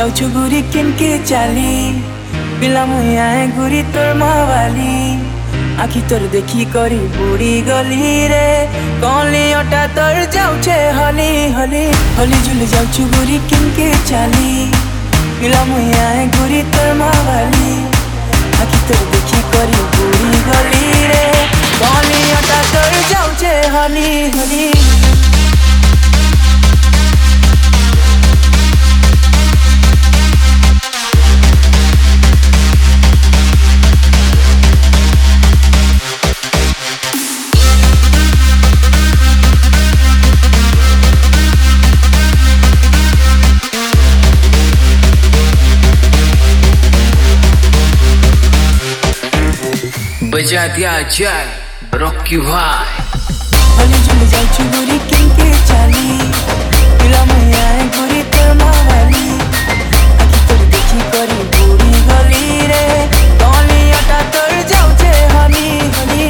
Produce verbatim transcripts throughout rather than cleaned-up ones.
जाऊछु गुरी किनके चाली पिला मुया गुरी तोर मावाली आखि तोर देखी करी बुड़ी गली रे कली अटा तोर जाऊछे हली हली हली झुली जाऊछु गुरी किनके चाली पिला मुया गुरी तोर मावाली आखि तोर देखी करी बुड़ी गली रे कली अटा तोर जाऊछे हली हली बजा दिया चल रॉकी भाई हली झुली जाऊछु गुरी किनके चाली पिला मुया गुरी तोर मावाली आखि तोर देखी करी बुड़ी गली रे कली अटा तोर जाऊछे हली हली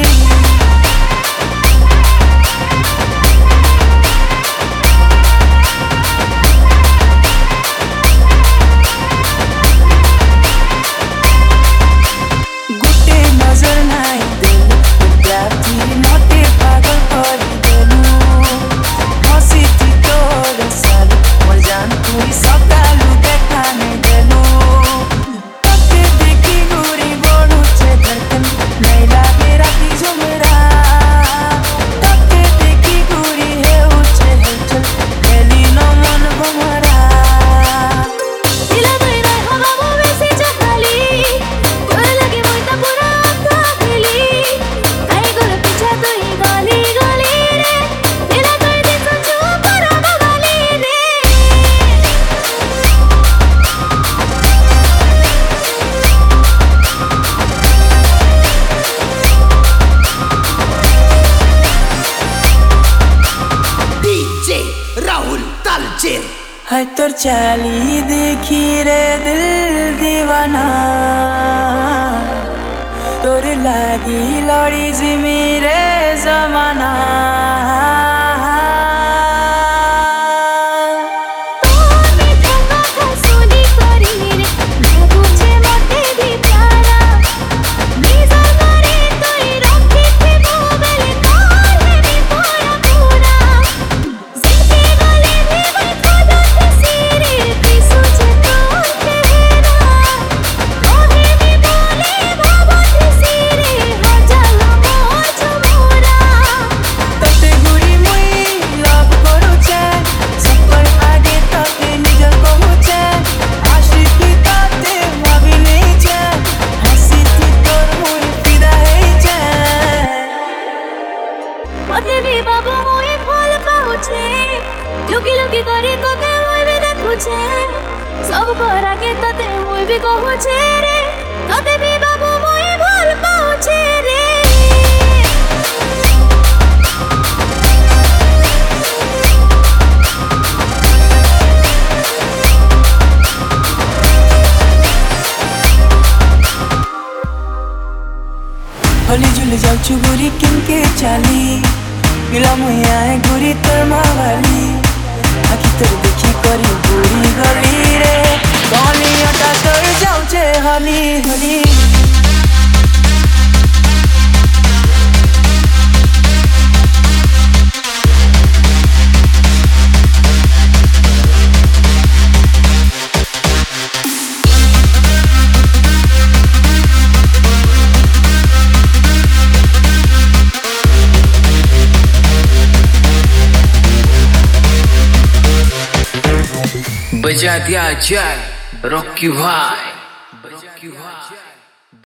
गुटे नजर नाई देलु राती नटे पागल करी देलु हसी थी तोर सालु मोर जान तुई सकालु देखाने देलु तके देखी गुरी बढुछे धड़कन नहीं लागे राती झुमरा तके देखी गुरी हेउछे हलचल हेली न मन भमरा दिला गइरा हवा मोवे से चखाली तोर लगे मोइता पुरा थाकेली काई गोर पिछा तोई गली गली रे दिला कर दे सोचो परा बगाली रे डीजे राहुल तालचेर है तोर चाली देखी रे दिल दीवाना तोर लागी लड़ी जिमी रे जमाना तोने ठंगा खसोली करी रे बुझे मते भी प्यारा निजा करे तोई रखी थे मोबाइल कॉल में पूरा पूरा जिंदगी गले में बैठा दो सीरे की सोचे तो तेरा ओहे में बोले बाबा सीरे हो जाला मोर छमोरा तते गुरी मुई लव करू छे सफर आगे तके निजर कहू छे आशिकी ताते भाभी नहीं छे हसी थी तोर मुई फिदा है छे मते भी बाबू मोए फल पाउछे लुकी लुकी करे तते मोए भी देखुछे सब करा के तते मोए भी कहूछे रे तते भी बाबू मोए फल पाउछे रे हली झुली जाऊछु गुरी किनके चाली पिला मुया गुरी तोर मावाली आखि तोर देखी करी बुड़ी गली रे कली अटा तोर जाऊछे हली हली बजा दिया चल रॉकी भाई